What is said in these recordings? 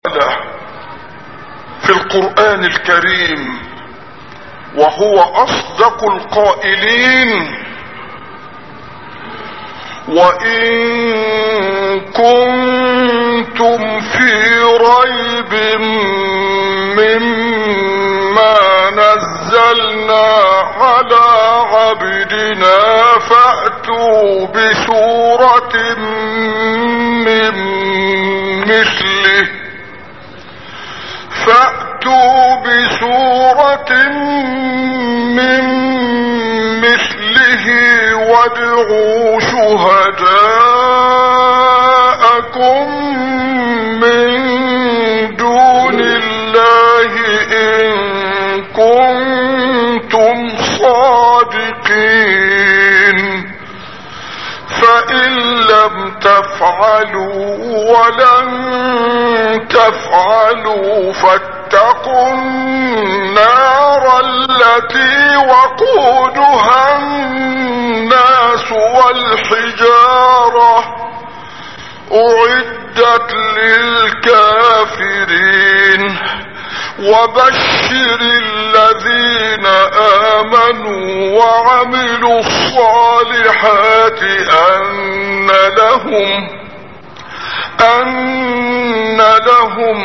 في القرآن الكريم وهو اصدق القائلين: وإن كنتم في ريب مما نزلنا على عبدنا فأتوا بسورة من مثله وادعوا شهداءكم من دون الله إن كنتم صادقين. فإن لم تفعلوا ولن تفعلوا فاتقوا النار التي وقودها الناس والحجارة أعدت للكافرين. وبشر الذين آمنوا وعملوا الصالحات أن لهم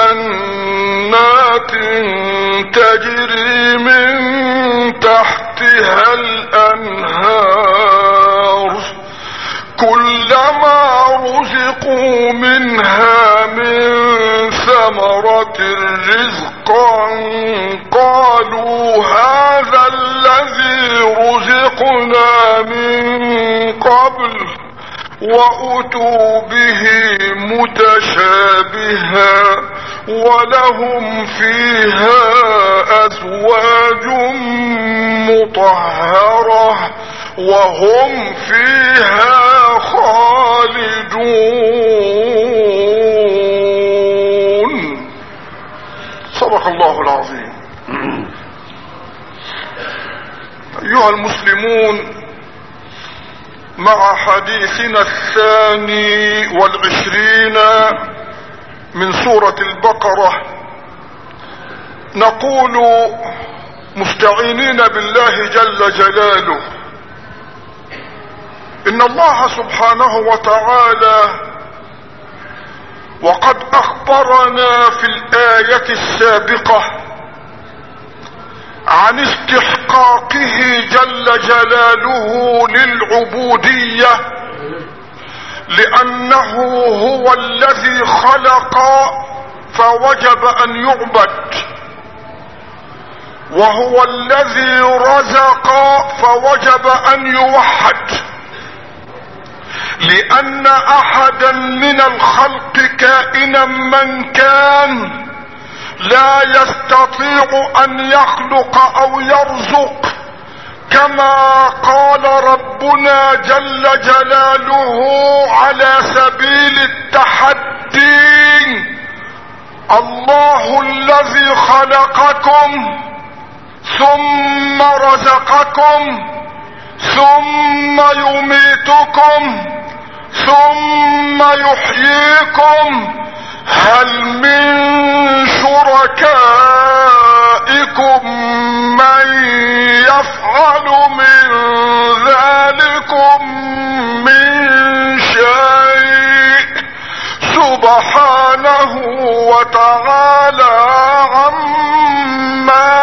جنات تجري من تحتها الأنهار كلما رزقوا منها من ثمرة رزقا قالوا هذا الذي رزقنا من قبل وأتوا به متشابها ولهم فيها أزواج مطهرة وهم فيها خالدون. صدق الله العظيم. أيها المسلمون، مع حديثنا 22 من سورة البقرة نقول مستعينين بالله جل جلاله إن الله سبحانه وتعالى وقد أخبرنا في الآية السابقة عن استحقاقه جل جلاله للعبودية، لأنه هو الذي خلق فوجب أن يعبد، وهو الذي رزق فوجب أن يوحد، لأن أحدا من الخلق كائنا من كان لا يستطيع أن يخلق أو يرزق، كما قال ربنا جل جلاله على سبيل التحدي: الله الذي خلقكم ثم رزقكم ثم يميتكم ثم يحييكم هل من شركائكم من يفعل من ذلكم من شيء سبحانه وتعالى عما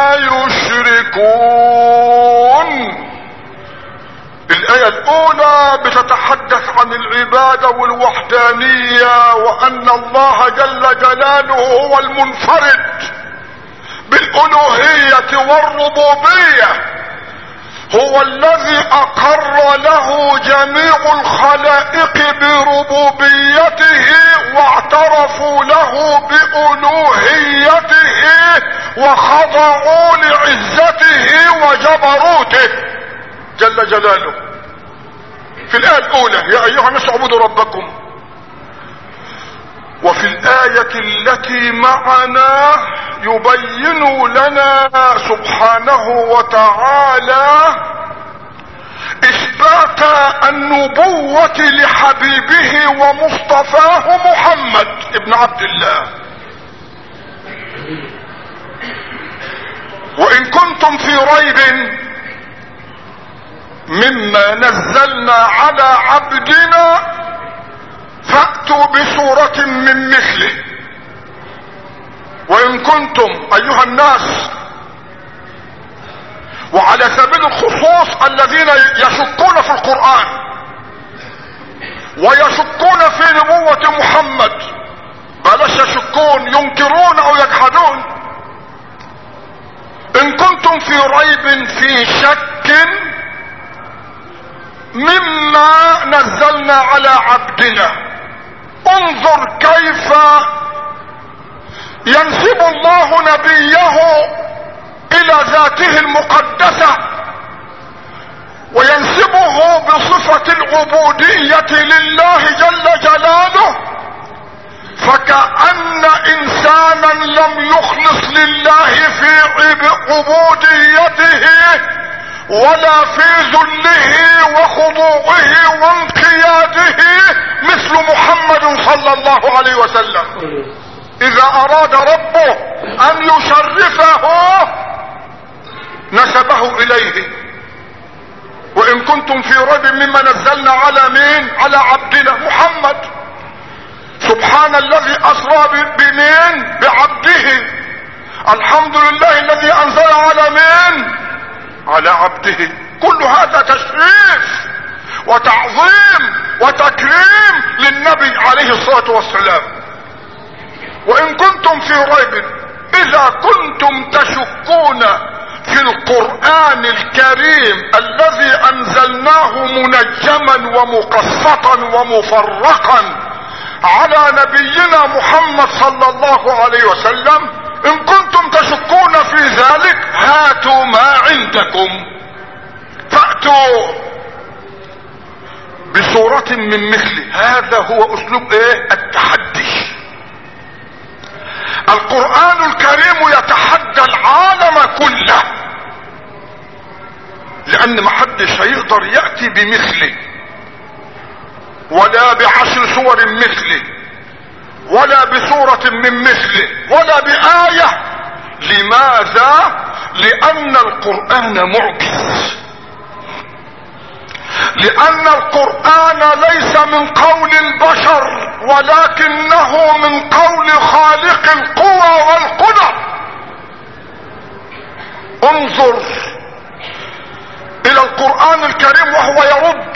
يشركون. الآية الأولى بتتحدث عن العبادة والوحدانية، وأن الله جل جلاله هو المنفرد بالألوهية والربوبية، هو الذي أقر له جميع الخلائق بربوبيته واعترفوا له بألوهيته وخضعوا لعزته وجبروته جل جلاله. في الآية الأولى: يا أيها الناس اعبدوا ربكم. وفي الآية التي معنا يبين لنا سبحانه وتعالى إثبات النبوة لحبيبه ومصطفاه محمد ابن عبد الله كنتم في ريب مما نزلنا على عبدنا فأتوا بسورة من مثله. وإن كنتم أيها الناس، وعلى سبيل الخصوص الذين يشكون في القرآن ويشكون في نبوة محمد، بلاش يشكون، ينكرون او يجحدون. ان كنتم في ريب، في شك مما نزلنا على عبدنا، انظر كيف ينسب الله نبيه الى ذاته المقدسة وينسبه بصفة العبودية لله جل جلاله، فكأن انسانا لم يخلص لله في عبوديته ولا في ذله وخضوعه وانقياده مثل محمد صلى الله عليه وسلم. اذا اراد ربه ان يشرفه نسبه اليه. وان كنتم في ريب مما نزلنا على مين؟ على عبدنا محمد. سبحان الذي اسرى بمين؟ بعبده. الحمد لله الذي انزل على مين؟ على عبده. كل هذا تشريف وتعظيم وتكريم للنبي عليه الصلاة والسلام. وان كنتم في ريب، اذا كنتم تشكون في القرآن الكريم الذي انزلناه منجما ومقسطا ومفرقا على نبينا محمد صلى الله عليه وسلم، ان كنتم تشكون في ذلك هاتوا ما عندكم، فأتوا بصورة من مثله. هذا هو اسلوب التحدي. القرآن الكريم يتحدى العالم كله، لان محدش هيقدر يأتي بمثله ولا ب10 سور مثله ولا بسورة من مثله ولا بآية. لماذا؟ لأن القرآن معجز، لأن القرآن ليس من قول البشر ولكنه من قول خالق القوى والقدر. انظر إلى القرآن الكريم وهو يرد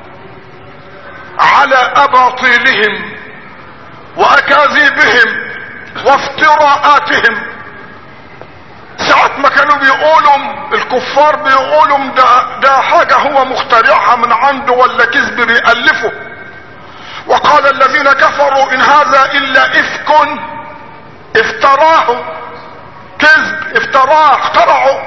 على أباطيلهم واكاذيبهم وافتراءاتهم. ساعة ما كانوا بيقولوا الكفار بيقولوا ده حاجة هو مخترعها من عنده ولا كذب بيألفه. وقال الذين كفروا ان هذا الا افك افتراه، كذب افتراه اخترعوا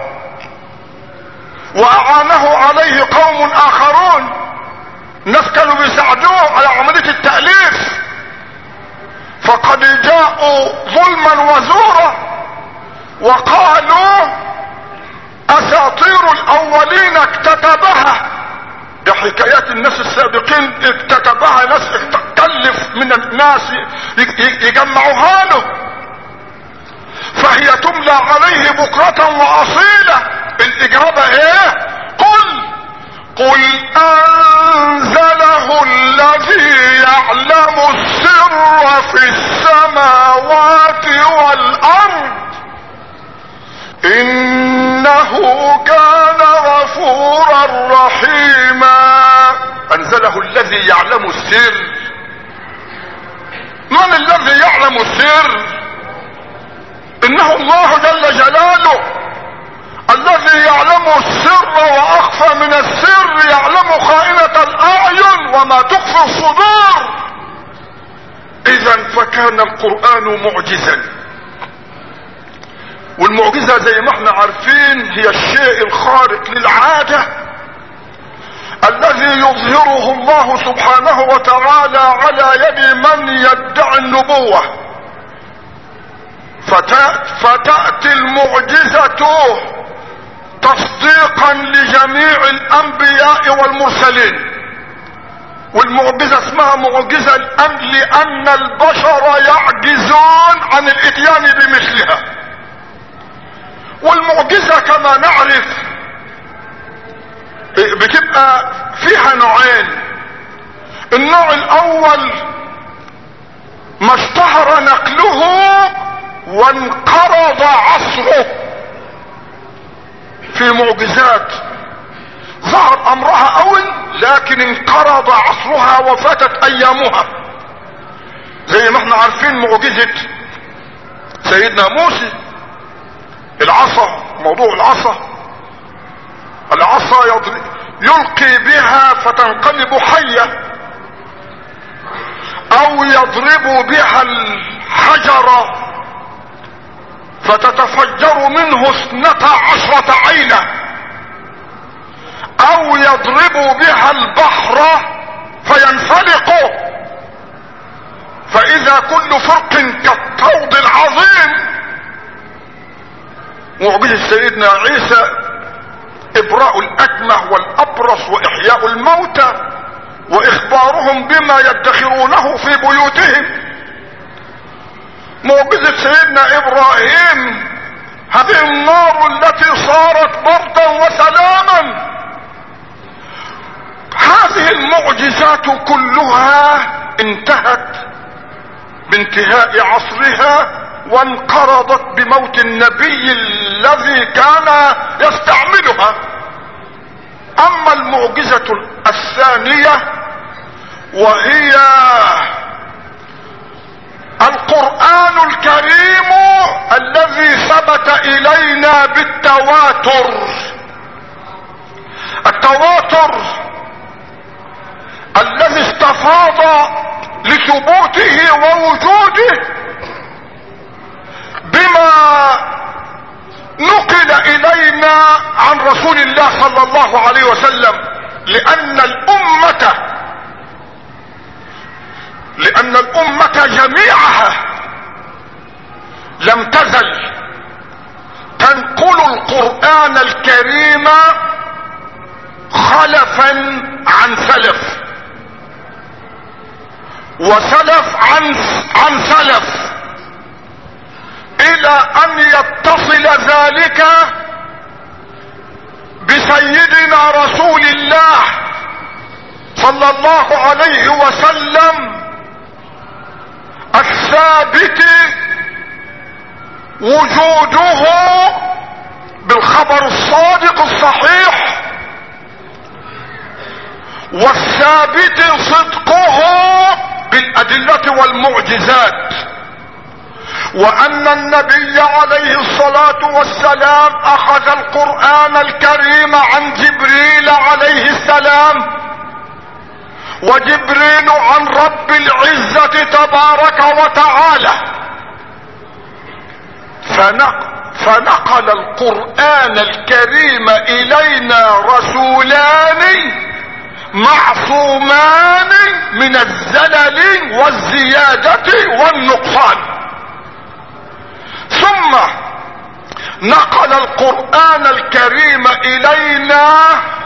واعانه عليه قوم اخرون، الناس كانوا بيساعدوه على عملية التأليف. فقد جاءوا ظلما وزورا وقالوا اساطير الاولين اكتتبها. ده حكايات الناس السابقين اكتتبها، ناس تكلف من الناس يجمعوها له، فهي تملى عليه بكرة واصيلة. الاجابة قل انزله الذي يعلم السر في السماوات والارض انه كان غفورا رحيما. انزله الذي يعلم السر. من الذي يعلم السر؟ انه الله جل جلاله الذي يعلم السر واخفى من السر، يعلم خائنة الاعين وما تخفي الصدور. اذا فكان القرآن معجزا، والمعجزة زي ما احنا عارفين هي الشيء الخارق للعادة الذي يظهره الله سبحانه وتعالى على يد من يدعي النبوة، فتأتي المعجزة تصديقا لجميع الانبياء والمرسلين. والمعجزة اسمها معجزة لان البشر يعجزون عن الاتيان بمثلها. والمعجزة كما نعرف بتبقى فيها نوعين. النوع الاول ما اشتهر نقله وانقرض عصره، في معجزات ظهر امرها اول لكن انقرض عصرها وفاتت ايامها، زي ما احنا عارفين معجزة سيدنا موسى العصا، موضوع العصا يلقي بها فتنقلب حية، او يضرب بها الحجر فتتفجر منه 12 عينة، او يضرب بها البحر فينفلق فاذا كل فرق كالطود العظيم. معجزة سيدنا عيسى ابراء الاكمه والابرص واحياء الموتى واخبارهم بما يدخرونه في بيوتهم. معجزة سيدنا ابراهيم هذه النار التي صارت بردا وسلاما. هذه المعجزات كلها انتهت بانتهاء عصرها وانقرضت بموت النبي الذي كان يستعملها. اما المعجزة الثانية وهي القرآن الكريم الذي ثبت الينا بالتواتر. التواتر الذي استفاض لثبوته ووجوده بما نقل الينا عن رسول الله صلى الله عليه وسلم، لان الامة جميعها لم تزل تنقل القرآن الكريم خلفا عن سلف وسلف عن سلف، الى ان يتصل ذلك بسيدنا رسول الله صلى الله عليه وسلم الثابت وجوده بالخبر الصادق الصحيح والثابت صدقه بالادلة والمعجزات، وان النبي عليه الصلاة والسلام اخذ القرآن الكريم عن جبريل عليه السلام، وجبريل عن رب العزة تبارك وتعالى، فنقل القرآن الكريم الينا رسولان معصومان من الزلل والزيادة والنقصان. ثم نقل القرآن الكريم الينا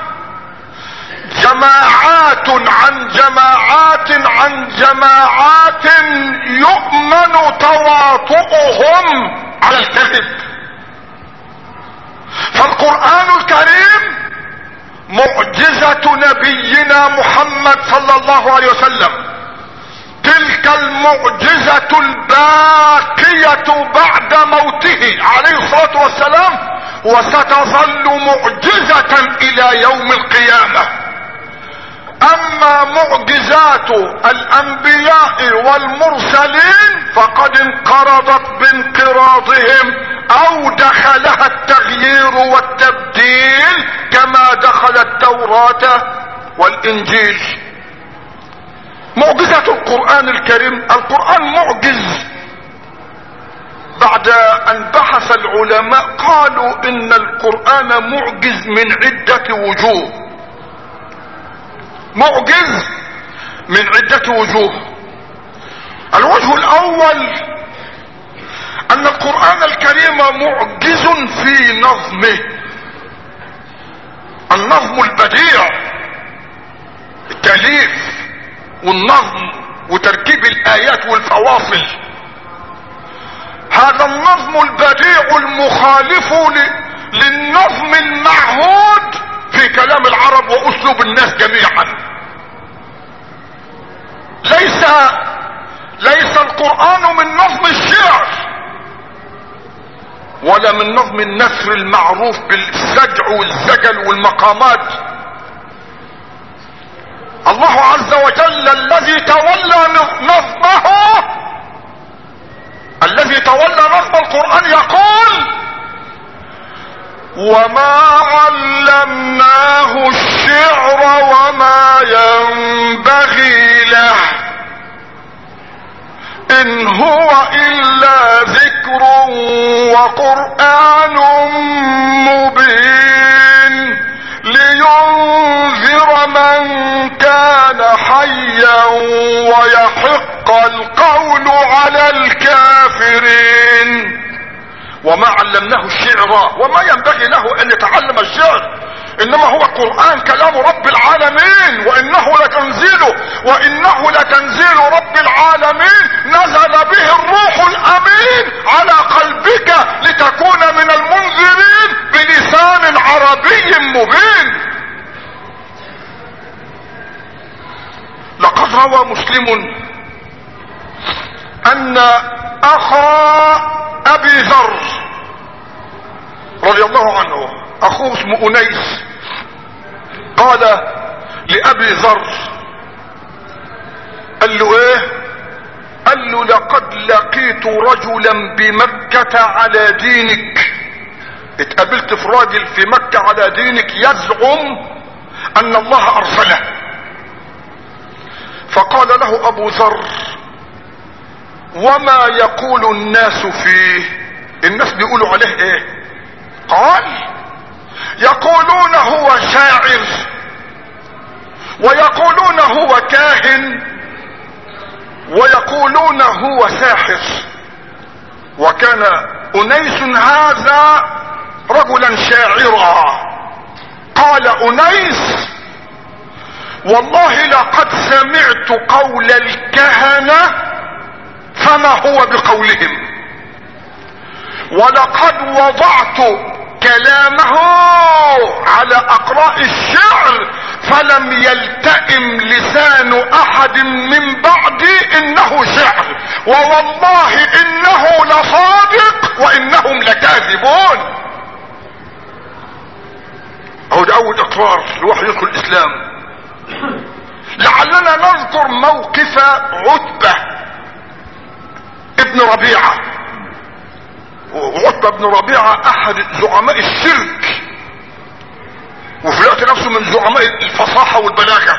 جماعات عن جماعات عن جماعات يؤمن تواطؤهم على الكذب. فالقرآن الكريم معجزة نبينا محمد صلى الله عليه وسلم، تلك المعجزة الباقية بعد موته عليه الصلاة والسلام، وستظل معجزة الى يوم القيامة. اما معجزات الانبياء والمرسلين فقد انقرضت بانقراضهم او دخلها التغيير والتبديل كما دخل التوراة والانجيل. معجزة القرآن الكريم، القرآن معجز. بعد ان بحث العلماء قالوا ان القرآن معجز من عدة وجوه، معجز من عدة وجوه. الوجه الاول ان القرآن الكريم معجز في نظمه، النظم البديع، التأليف والنظم وتركيب الايات والفواصل. هذا النظم البديع المخالف للنظم المعهود في كلام العرب واسلوب الناس جميعا. ليس القرآن من نظم الشعر ولا من نظم النثر المعروف بالسجع والزجل والمقامات. الله عز وجل الذي تولى نظم القرآن يقول: وما علمناه الشعر وما ينبغي له إن هو إلا ذكر وقرآن مبين لينذر من كان حيا ويحق القول على الكافرين. وما علمناه الشعر، وما ينبغي له ان يتعلم الشعر، انما هو القرآن كلام رب العالمين، وانه لتنزيل رب العالمين نزل به الروح الامين على قلبك لتكون من المنذرين بلسان عربي مبين. لقد روى مسلم ان اخا ابي ذر رضي الله عنه، اخوه اسمه انيس، قال لابي ذر، قال له ايه؟ قال له: لقد لقيت رجلا بمكة على دينك. اتقابلت في راجل في مكة على دينك يزعم ان الله ارسله. فقال له ابو ذر: وما يقول الناس فيه؟ الناس بيقولوا عليه ايه؟ قال: يقولون هو شاعر، ويقولون هو كاهن، ويقولون هو ساحر. وكان انيس هذا رجلا شاعرا. قال انيس: والله لقد سمعت قول الكهنة فما هو بقولهم، ولقد وضعت كلامه على اقراء الشعر فلم يلتئم لسان احد من بعدي انه شعر، ووالله انه لصادق وانهم لكاذبون. هو ده اول اقرار لواحد يدخل الاسلام. لعلنا نذكر موقف عتبة ابن ربيعة. وعتبة بن ربيعة احد زعماء الشرك، وفي الوقت نفسه من زعماء الفصاحة والبلاغة.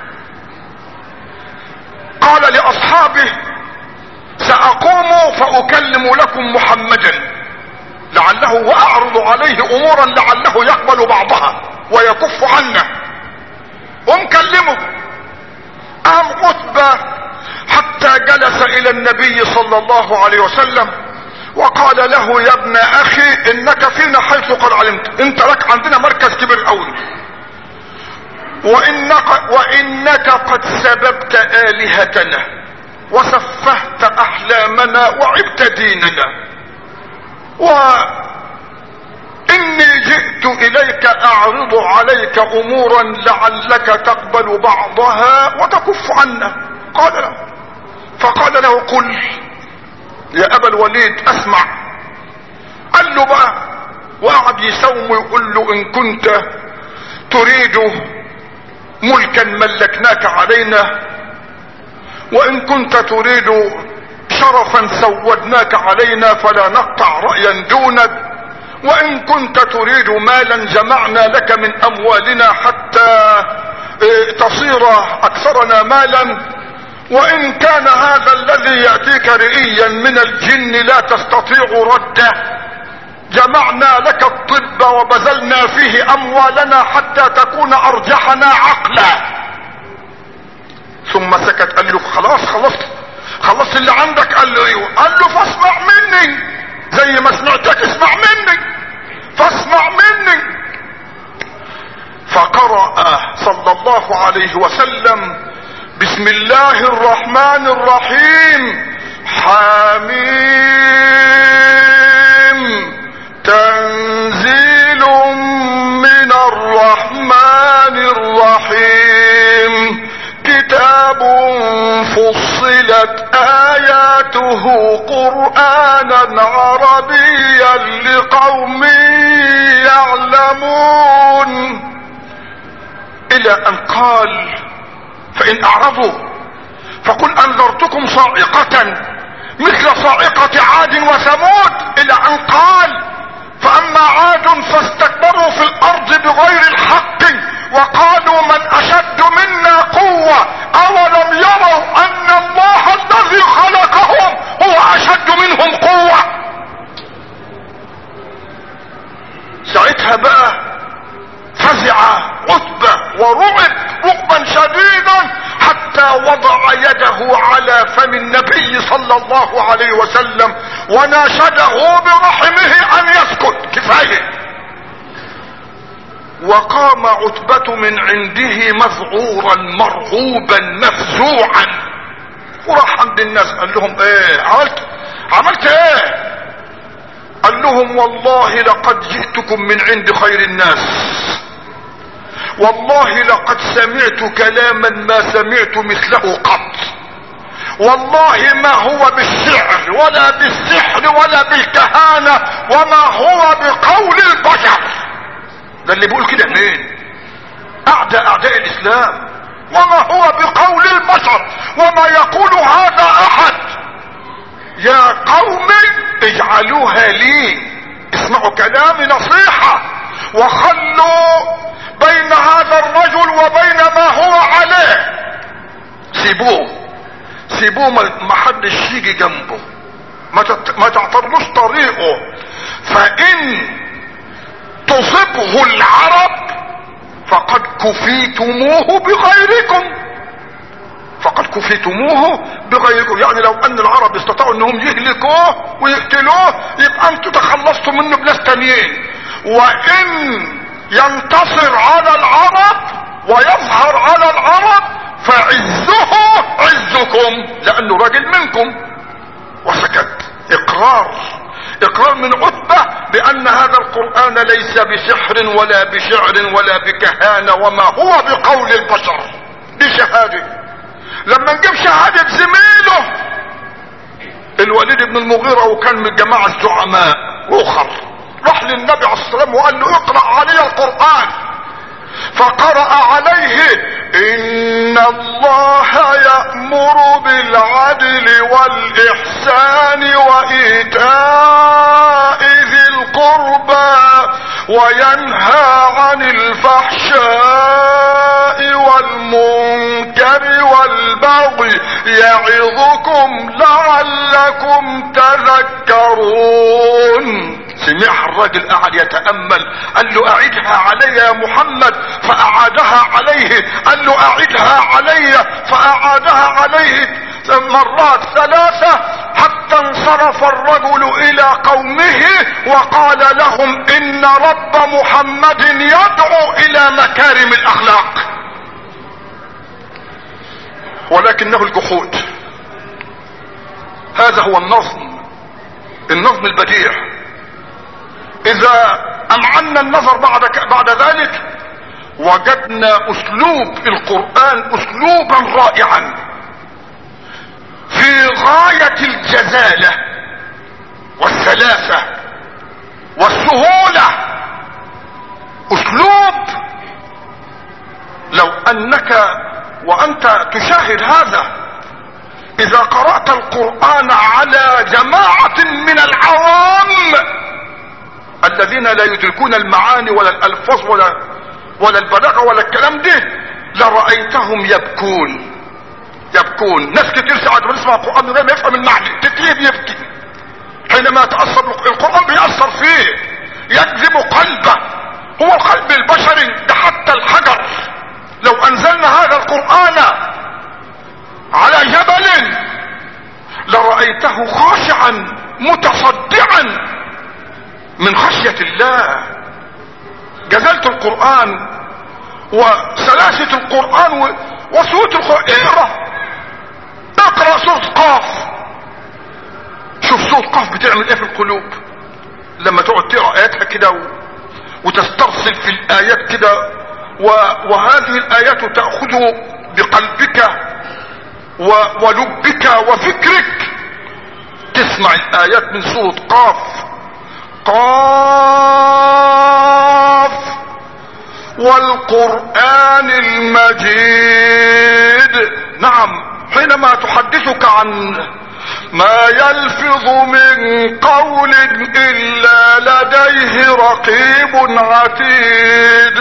قال لاصحابه: ساقوم فاكلم لكم محمدا لعله واعرض عليه امورا لعله يقبل بعضها ويكف عنه. ومكلمه. قام عتبة حتى جلس الى النبي صلى الله عليه وسلم وقال له: يا ابن اخي انك فينا حيث قد علمت، انت لك عندنا مركز كبير قوي، وانك قد سببت الهتنا وسفهت احلامنا وعبت ديننا، واني جئت اليك اعرض عليك امورا لعلك تقبل بعضها وتكف عنا. قال له، فقال له: قل يا ابا الوليد اسمع. قال له بقى، وقعد يسوم ويقول له: ان كنت تريد ملكا ملكناك علينا، وان كنت تريد شرفا سودناك علينا فلا نقطع رأيا دونك، وان كنت تريد مالا جمعنا لك من اموالنا حتى تصير اكثرنا مالا، وان كان هذا الذي يأتيك رئيا من الجن لا تستطيع رده جمعنا لك الطب وبذلنا فيه اموالنا حتى تكون ارجحنا عقلا. ثم سكت. قال له: خلصت اللي عندك؟ قال له: ايوه. قال له: فاسمع مني زي ما سمعتك، اسمع مني، فاسمع مني. فقرأ صلى الله عليه وسلم: بسم الله الرحمن الرحيم، حميم تنزيل من الرحمن الرحيم كتاب فصلت آياته قرآنا عربيا لقوم يعلمون، إلى أن قال فإن أعرضوا فقل أنذرتكم صاعقة مثل صاعقة عاد وثمود، إلى أن قال فأما عاد فاستكبروا في الأرض بغير الحق وقالوا من أشد منا قوة أولم يروا أن الله الذي خلقهم هو أشد منهم قوة. ساعتها بقى فزع عتبة ورعب رعبا شديدا حتى وضع يده على فم النبي صلى الله عليه وسلم وناشده برحمه ان يسكت كفاية. وقام عتبة من عنده مذعورا مرعوبا مفزوعا، وراح عند الناس قال لهم ايه عملت ايه؟ قال لهم والله لقد جئتكم من عند خير الناس، والله لقد سمعت كلاما ما سمعت مثله قط، والله ما هو بالشعر ولا بالسحر ولا بالكهانة وما هو بقول البشر. ده اللي بيقول كده مين؟ اعداء الاسلام. وما هو بقول البشر وما يقول هذا احد. يا قوم اجعلوها لي، اسمعوا كلامي نصيحة وخلوا بين هذا الرجل وبين ما هو عليه، سيبوه ما حدش يجي جنبه، ما تعترضوش طريقه، فإن تصبه العرب فقد كفيتموه بغيركم، يعني لو ان العرب استطاعوا انهم يهلكوه ويقتلوه يبقى انتوا تخلصتوا منه بناس تانيين، وان ينتصر على العرب ويظهر على العرب فعزه عزكم لانه راجل منكم. وسكت. اقرار من عتبة بان هذا القرآن ليس بسحر ولا بشعر ولا بكهانة وما هو بقول البشر. دي شهادة. لما نجيب شهادة زميله الوليد بن المغيرة وكان من جماعة الزعماء واخر، راح للنبي عليه الصلاة والسلام وقال له اقرأ علي القرآن، فقرأ عليه ان الله يأمر بالعدل والإحسان وإيتاء ذي القربى وينهى عن الفحشاء والمنكر والبغي يعظكم لعلكم تذكرون. سمعها الراجل قعد يتأمل، قال له اعدها علي يا محمد، فاعادها عليه، قال له اعدها علي، فاعادها عليه مرات ثلاثة حتى انصرف الرجل الى قومه وقال لهم ان رب محمد يدعو الى مكارم الاخلاق ولكنه الجحود. هذا هو النظم البديع. اذا امعنا النظر بعد ذلك وجدنا اسلوب القرآن اسلوبا رائعا في غاية الجزالة والسلاسة والسهولة، اسلوب لو انك وانت تشاهد هذا اذا قرأت القرآن على جماعة من العوام الذين لا يدركون المعاني ولا الالفاظ ولا البلاغة ولا الكلام ده لرأيتهم يبكون. ناس كتير ساعات بنسمع القرآن ما يفهم المعنى تتليه بيبكي حينما يتأثر القرآن، بيأثر فيه يجذب قلبه. هو القلب البشري ده حتى الحجر لو انزلنا هذا القرآن على جبل لرأيته خاشعا متصدعا من خشية الله. جزالة القرآن وسلاسة القرآن وسوء القرآن. اقرأ سورة قاف شوف سورة قاف بتعمل ايه في القلوب لما تقعد تقرا اياتها كده وتسترسل في الايات كده، وهذه الايات تأخذ بقلبك ولبك وفكرك. تسمع الايات من سورة قاف، قاف والقرآن المجيد. نعم، حينما تحدثك عن ما يلفظ من قول إلا لديه رقيب عتيد،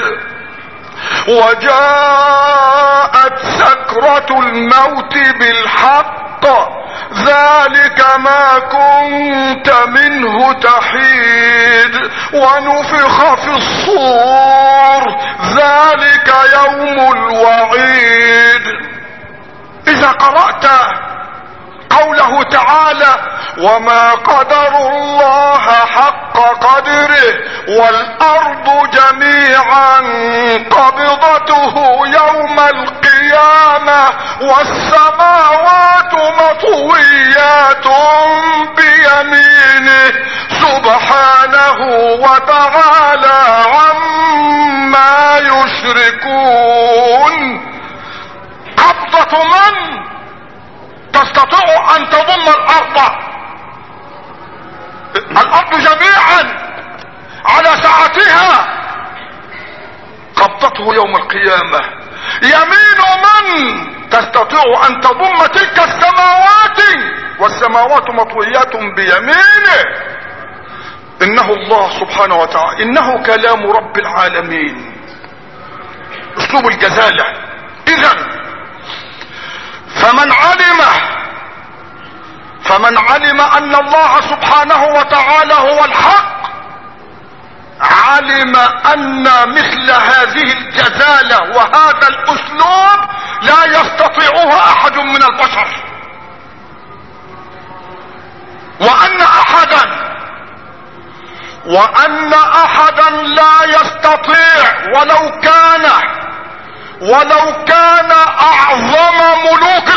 وجاءت سكرة الموت بالحق ذلك ما كنت منه تحيد، ونفخ في الصور ذلك يوم الوعيد. إذا قرأت قوله تعالى وما قدر الله حق قدره والأرض جميعا قبضته يوم القيامة والسماوات مطويات بيمينه سبحانه وتعالى عما يشركون. قبضة من تستطيع ان تضم الارض جميعا على سعتها، قبضته يوم القيامة. يمين من تستطيع ان تضم تلك السماوات والسماوات مطويات بيمينه. انه الله سبحانه وتعالى، انه كلام رب العالمين، اسلوب الجزالة. اذا فمن علم ان الله سبحانه وتعالى هو الحق، علم ان مثل هذه الجزالة وهذا الاسلوب لا يستطيعها احد من البشر، وان احدا لا يستطيع ولو كان اعظم ملوك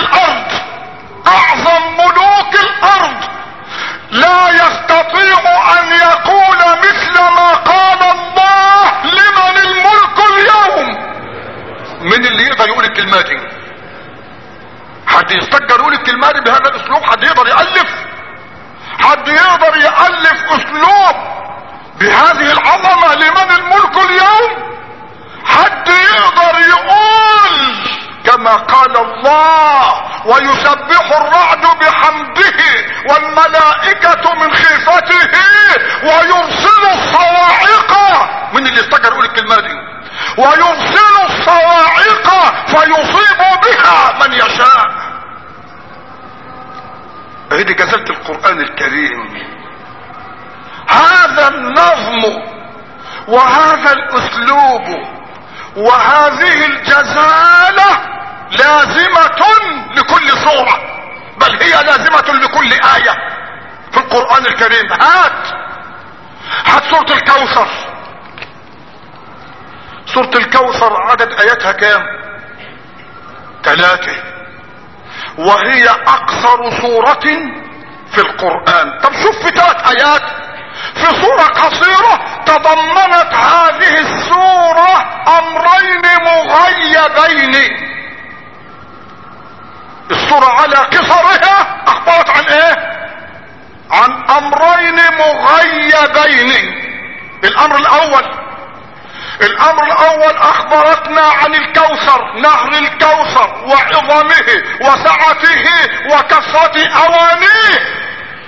الارض لا يستطيع ان يقول مثل ما قال الله لمن الملك اليوم. من اللي يقدر يقول الكلمة دي؟ حد يستقدر يقول الكلمة دي بهذا الاسلوب؟ حد يقدر يألف اسلوب بهذه العظمة لمن الملك اليوم؟ حد يقدر يقول كما قال الله ويسبح الرعد بحمده والملائكة من خيفته ويرسل الصواعق؟ من اللي استجر يقول الكلمة دي؟ ويرسل الصواعق فيصيب بها من يشاء. هذه جزالة القرآن الكريم. هذا النظم وهذا الاسلوب وهذه الجزالة لازمة لكل صورة، بل هي لازمة لكل آية في القرآن الكريم. هات سورة الكوثر. سورة الكوثر عدد آياتها كام؟ 3، وهي أقصر سورة في القرآن. طب شوف في 3 آيات في سورة قصيرة تضمنت هذه السورة امرين مغيبين. السورة على قصرها اخبرت عن ايه؟ عن امرين مغيبين. الامر الاول اخبرتنا عن الكوثر، نهر الكوثر وعظمه وسعته وكثرة اوانيه،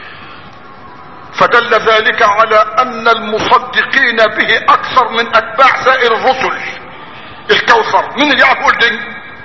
فدل ذلك على ان المصدقين به اكثر من اتباع سائر الرسل. الكوثر مين اللي يعرف يقول دي؟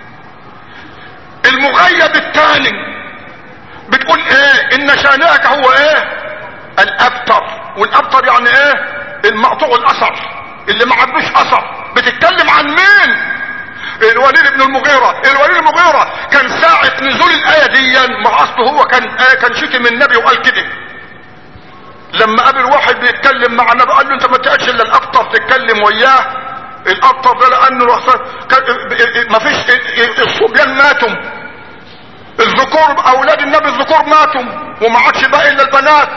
المغيب الثاني بتقول ايه؟ ان شانئك هو ايه؟ الابتر. والابتر يعني ايه؟ المقطوع الاثر، اللي ما عندوش اثر. بتتكلم عن مين؟ الوليد بن المغيرة. كان ساعة نزول الآية دي مع اصله هو كان شتم النبي وقال كده. لما قابل واحد بيتكلم مع النبي قال له انت ما تقعدش الا الابطر تتكلم وياه. الابطر ده لانه ما فيش الصبيان ماتوا، الذكور اولاد النبي الذكور ماتوا، وما عادش باقي الا البنات،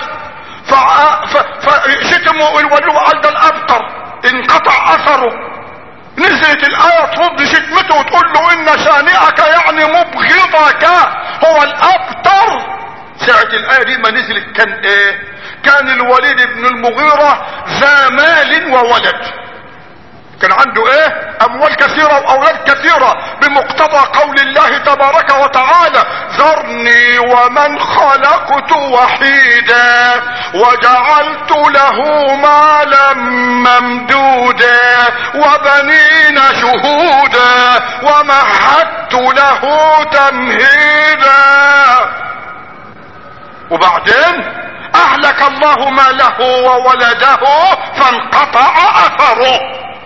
فشتموا الولي وقال ده الابتر، انقطع اثره. نزلت الايه ترد شتمته وتقول له ان شانئك يعني مبغضك هو الابتر. ساعة الايه دي ما نزلت كان ايه؟ كان الوليد بن المغيرة ذا مال وولد، كان عنده ايه؟ اموال كثيرة واولاد كثيرة، بمقتضى قول الله تبارك وتعالى ذرني ومن خلقت وحيدا وجعلت له مالا ممدودا وبنين شهودا ومهدت له تمهيدا. وبعدين اهلك الله ماله وولده فانقطع اثره،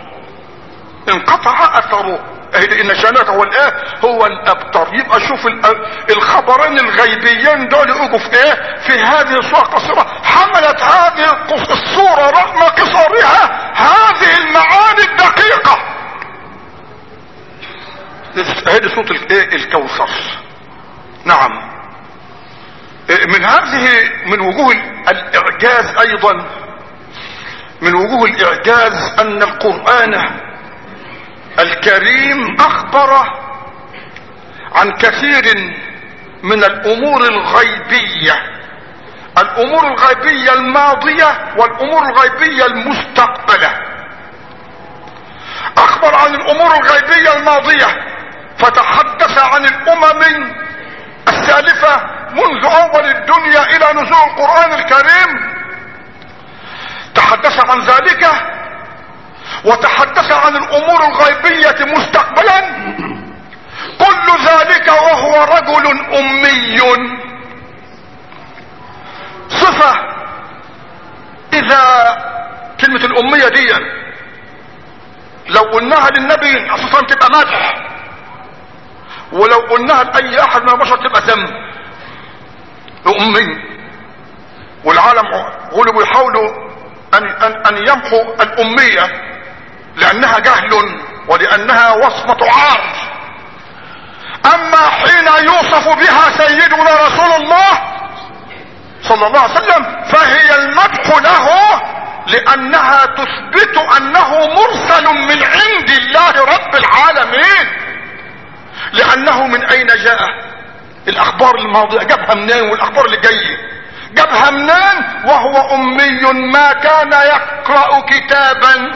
انقطع اثره. ان شانك هو الايه؟ هو الابتر. يبقى شوف الخبرين الغيبيين دول يقوا في ايه؟ في هذه الصورة قصيرة حملت هذه الصورة رغم قصرها هذه المعاني الدقيقة. هذه صوت الايه؟ الكوثر. نعم. من وجوه الاعجاز ايضا، من وجوه الاعجاز ان القرآن الكريم اخبر عن كثير من الامور الغيبية، الامور الغيبية الماضية والامور الغيبية المستقبلة. اخبر عن الامور الغيبية الماضية فتحدث عن الامم السالفة منذ اول الدنيا الى نزول القرآن الكريم، تحدث عن ذلك. وتحدث عن الامور الغيبية مستقبلا، كل ذلك وهو رجل امي. صفة اذا كلمة الامية دي لو قلناها للنبي خصوصا تبقى مدح، ولو قلناها لاي احد من البشر تبقى ذم. امي، والعالم غلبوا يحاولوا ان يمحوا الامية لانها جهل ولانها وصمة عار. اما حين يوصف بها سيدنا رسول الله صلى الله عليه وسلم فهي المدح له، لانها تثبت انه مرسل من عند الله رب العالمين. لانه من اين جاء؟ الاخبار الماضية جابها منين؟ والاخبار اللي جايه جابها منين؟ وهو امي ما كان يقرأ كتابا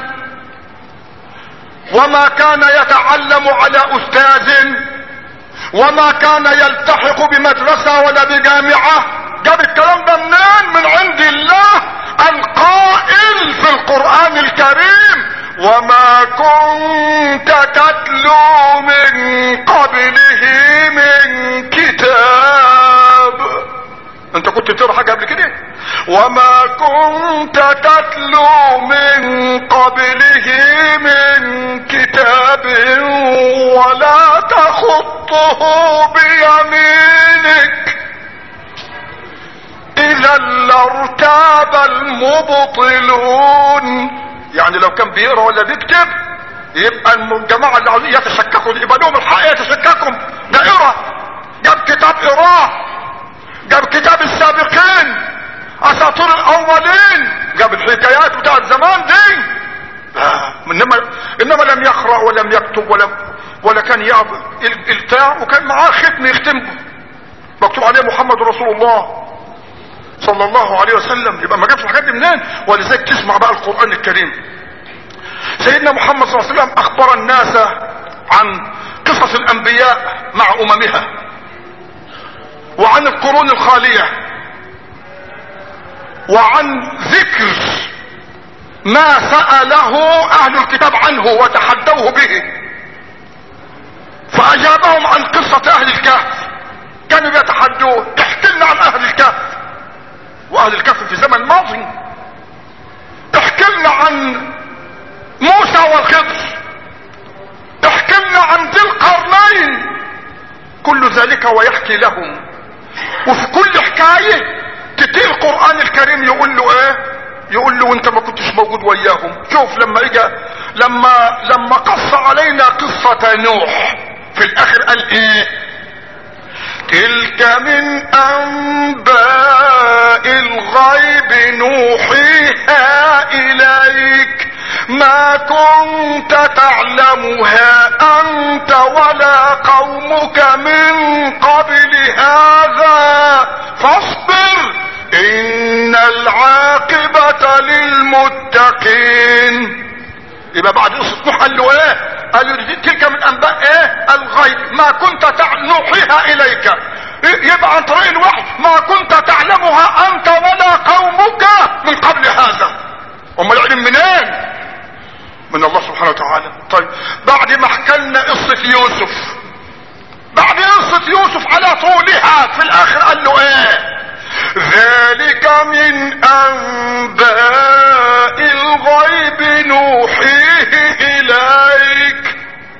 وما كان يتعلم على استاذ وما كان يلتحق بمدرسة ولا بجامعة. جاب الكلام ده منين؟ من عند الله القائل في القرآن الكريم وما كنت تتلو من قبله من كتاب. انت كنت تقرا حاجه قبل كده؟ وما كنت تتلو من قبله من كتاب ولا تخطه بيمينك اذا لارتاب المبطلون. يعني لو كان بيقرا ولا بيكتب يبقى الجماعه اللي عاوزين يتشككوا يبقى لهم الحق يتشككوا. ده قرا، جاب كتاب قراه، جاب كتاب السابقين اساطير الاولين، جاب الحكايات بتاعت زمان دي. انما لم يقرا ولم يكتب ولا كان يعرف البتاع، وكان معاه ختم يختم مكتوب عليه محمد رسول الله صلى الله عليه وسلم. يبقى ما جابش الحاجات دي منين؟ ولذلك تسمع بقى القرآن الكريم. سيدنا محمد صلى الله عليه وسلم اخبر الناس عن قصص الانبياء مع اممها وعن القرون الخالية وعن ذكر ما سأله اهل الكتاب عنه وتحدوه به، فاجابهم عن قصة اهل الكهف. كانوا يتحدون احكي لنا عن اهل الكهف، واهل الكهف في زمن ماضي. احكي لنا عن موسى والخضر، احكي لنا عن ذي القرنين. كل ذلك ويحكي لهم. وفي كل حكاية تتي القرآن الكريم يقول له ايه؟ يقول له انت ما كنتش موجود وياهم. شوف لما اجا لما قص علينا قصة نوح في الاخر قال ايه؟ تلك من انباء الغيب نوحيها اليك ما كنت تعلمها انت ولا قومك من قبل هذا فاصبر ان العاقبة للمتقين. يبقى بعد قصة نوح قال له ايه؟ قال له تلك من انباء ايه؟ الغيب ما كنت نوحيها اليك. يبقى عن طريق الوحي ما كنت تعلمها انت ولا قومك من قبل هذا. امال العلم منين؟ من الله سبحانه وتعالى. طيب بعد ما حكلنا قصة يوسف، بعد قصة يوسف على طولها في الاخر قال له ايه؟ ذلك من انباء الغيب نوحيه اليك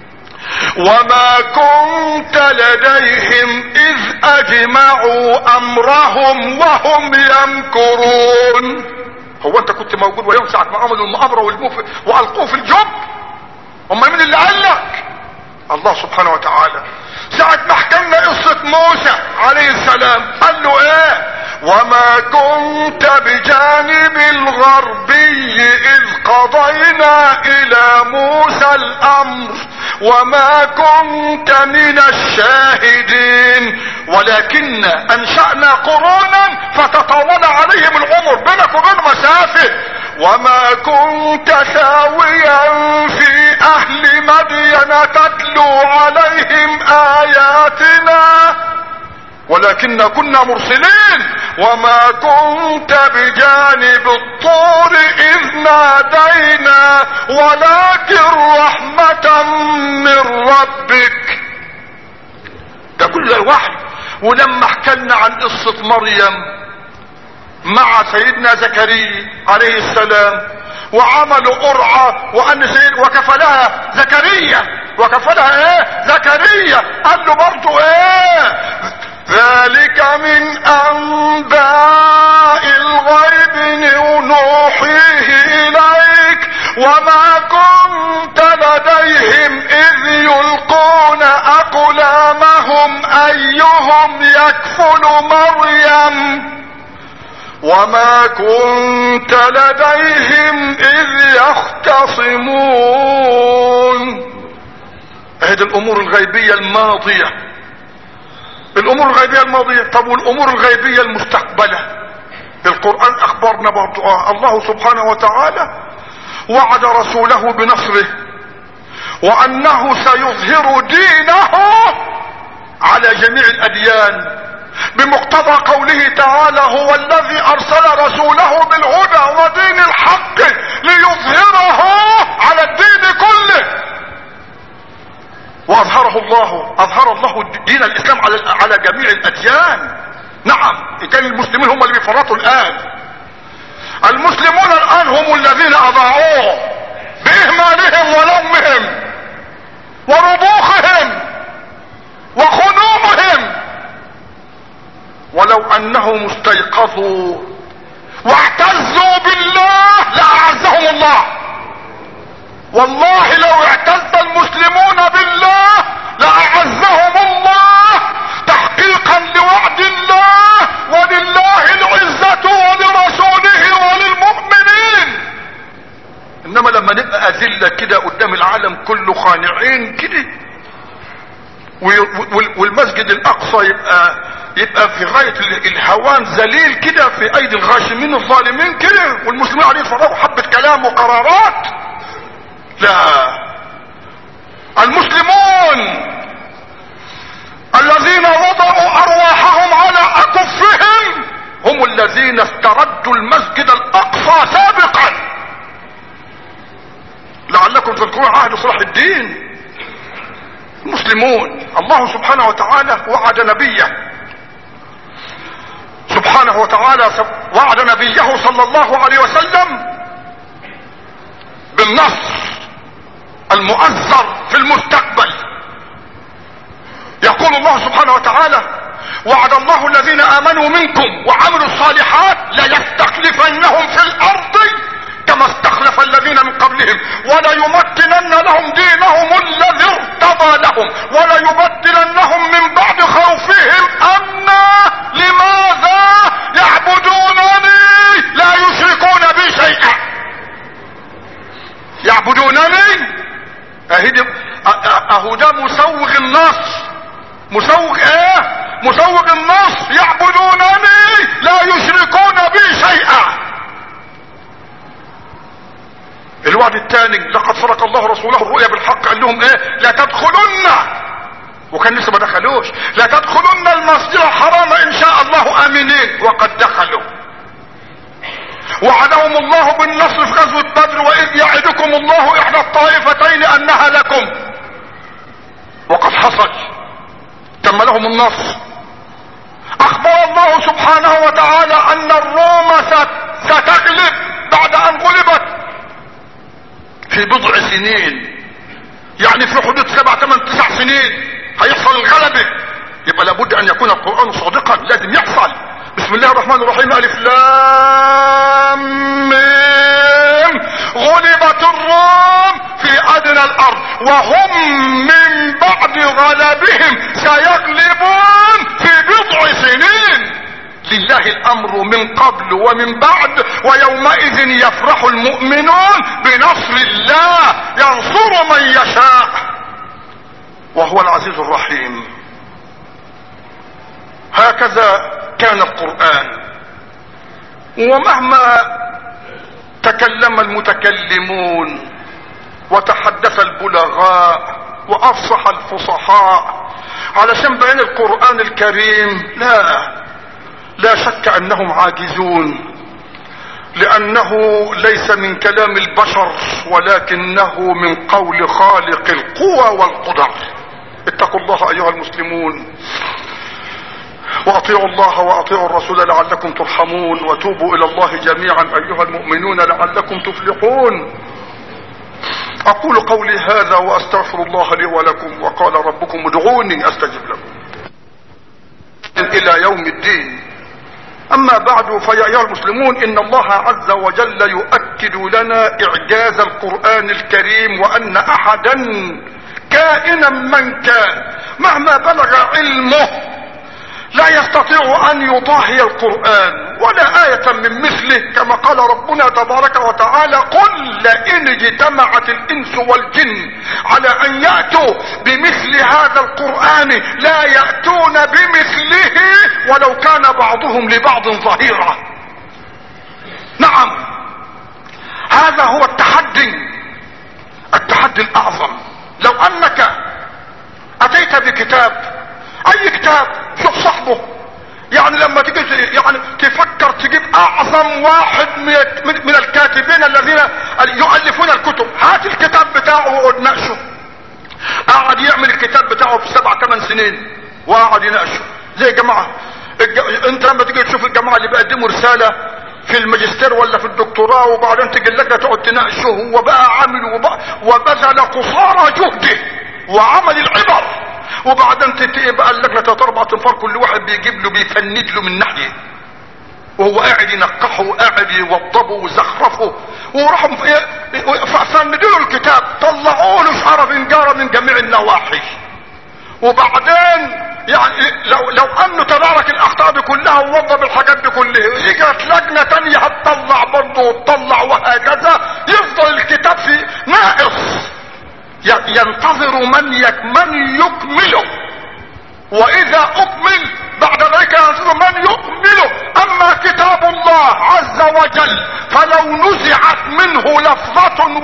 وما كنت لديهم اذ اجمعوا امرهم وهم يمكرون. هو انت كنت موجود ويوم ساعة ما عملوا المؤامرة والقوه في الجب؟ امال مين اللي قال لك؟ الله سبحانه وتعالى. ساعة ما حكمنا قصة موسى عليه السلام قال له ايه؟ وما كنت بجانب الغربي اذ قضينا الى موسى الامر وما كنت من الشاهدين ولكن انشأنا قرونا فتطول عليهم العمر بينك وبين مسافة وما كنت ساويا في اهل مدين تتلو عليهم اياتنا ولكننا كنا مرسلين وما كنت بجانب الطور اذ نادينا ولكن رحمة من ربك. ده كل الوحي. ولما حكلنا عن قصة مريم مع سيدنا زكريا عليه السلام وعملوا قرعة وكفلها زكريا زكريا قال له برضو ايه؟ ذلك من انباء الغيب نوحيه اليك وما كنت لديهم اذ يلقون اقلامهم ايهم يكفل مريم وما كنت لديهم اذ يختصمون. هذه الامور الغيبية الماضية. الامور الغيبية الماضية. طب والامور الغيبية المستقبلة؟ القرآن اخبرنا برضو الله سبحانه وتعالى وعد رسوله بنصره وانه سيظهر دينه على جميع الاديان بمقتضى قوله تعالى هو الذي ارسل رسوله بالهدى ودين الحق ليظهره على الدين كله. واظهر الله دين الاسلام على جميع الاديان. نعم كان المسلمين هم اللي بيفرطوا الان. المسلمون الان هم الذين اضاعوه باهمالهم ولومهم ورضوخهم وخنوعهم. ولو انهم استيقظوا واعتزوا بالله لاعزهم الله. والله لو اعتز المسلمون بالله لاعزهم الله تحقيقا لوعد الله ولله العزة ولرسوله وللمؤمنين. انما لما نبقى اذلة كده قدام العالم كله خانعين كده والمسجد الاقصى يبقى في غاية الهوان ذليل كده في ايدي الغاشمين الظالمين كده والمسلمين عليه يتفرغوا حبة كلام وقرارات. لا، المسلمون الذين وضعوا ارواحهم على اكفهم هم الذين استردوا المسجد الاقصى سابقا. لعلكم تذكرون عهد صلاح الدين. المسلمون الله سبحانه وتعالى وعد نبيه سبحانه وتعالى وعد نبيه صلى الله عليه وسلم بالنصر المؤثر في المستقبل. يقول الله سبحانه وتعالى وعد الله الذين امنوا منكم وعملوا الصالحات ليستخلفنهم في الارض كما استخلف الذين من قبلهم وليمكنن لهم دينهم الذي ارتضى لهم وليبدلنهم من بعد خوفهم اهو ده مسوغ النص. مسوغ ايه؟ مسوغ النص. يعبدونني لا يشركون بي شيئا. الوعد الثاني لقد صدق الله رسوله الرؤيا بالحق، قال لهم ايه؟ لا تدخلن، وكان لسه ما دخلوش، لا تدخلن المسجد الحرام ان شاء الله امنين، وقد دخلوا. وعدهم الله بالنصر في غزوة بدر، واذ يعدكم الله احدى الطائفتين انها لكم، وقد حصل، تم لهم النصر. اخبر الله سبحانه وتعالى ان الروم ستغلب بعد ان غلبت في بضع سنين، يعني في حدود 7 8 9 سنين هيحصل الغلبة. يبقى لابد ان يكون القرآن صادقا، لازم يحصل. بسم الله الرحمن الرحيم. الف لام ميم. غلبت الروم في ادنى الارض وهم من بعد غلبهم سيغلبون في بضع سنين. لله الامر من قبل ومن بعد، ويومئذ يفرح المؤمنون بنصر الله ينصر من يشاء وهو العزيز الرحيم. هكذا كان القرآن. ومهما تكلم المتكلمون وتحدث البلغاء وافصح الفصحاء علشان بيان القرآن الكريم، لا شك انهم عاجزون، لانه ليس من كلام البشر ولكنه من قول خالق القوى والقدر. اتقوا الله ايها المسلمون، واطيعوا الله واطيعوا الرسول لعلكم ترحمون، وتوبوا الى الله جميعا ايها المؤمنون لعلكم تفلحون. اقول قولي هذا واستغفر الله لي ولكم، وقال ربكم ادعوني استجب لكم الى يوم الدين. اما بعد، فيا ايها المسلمون، ان الله عز وجل يؤكد لنا اعجاز القرآن الكريم، وان احدا كائنا من كان مهما بلغ علمه لا يستطيع ان يضاهي القرآن ولا آية من مثله، كما قال ربنا تبارك وتعالى: قل لئن اجتمعت الانس والجن على ان يأتوا بمثل هذا القرآن لا يأتون بمثله ولو كان بعضهم لبعض ظهيرا. نعم، هذا هو التحدي الاعظم. لو انك اتيت بكتاب، اي كتاب، شوف صاحبه، يعني لما تيجي يعني تفكر تجيب اعظم واحد من الكاتبين الذين يؤلفون الكتب، هات الكتاب بتاعه وناقشه. قعد يعمل الكتاب بتاعه في 7 8 سنين وقعد يناقشه. زي جماعة انت لما تيجي تشوف الجماعة اللي بيقدموا رسالة في الماجستير ولا في الدكتوراه، وبعدين تجي لك تقعد تناقشه، هو بقى عامل وبذل قصارى جهده وعمل العبر، وبعدين تبقى اللجنة 3 4 انفار، كل واحد بيجيب له بيفند له من ناحية، وهو قاعد ينقحه وقاعد يوضبه وزخرفه، وراحوا فندوا له الكتاب، طلعوا له شعره بنجاره من جميع النواحي. وبعدين يعني لو انه تدارك الاخطاء دي كلها ووضب الحاجات دي كلها، اجت لجنه تانية هتطلع برضه وتطلع، وهكذا يفضل الكتاب في ناقص، ينتظر من يكمله، واذا اكمل بعد ذلك ينتظر من يكمله. اما كتاب الله عز وجل فلو نزعت منه لفظة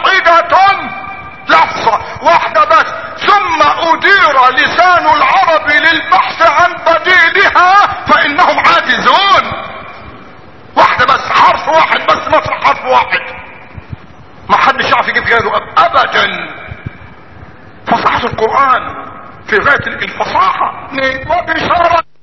واحدة بس، ثم ادير لسان العرب للبحث عن بديلها، فانهم عاجزون. واحدة بس، حرف واحد بس، مطرح حرف واحد، ما حدش يعرف يجيب غيره ابدا. فصاحة القرآن في غاية الفصاحة، وبشارة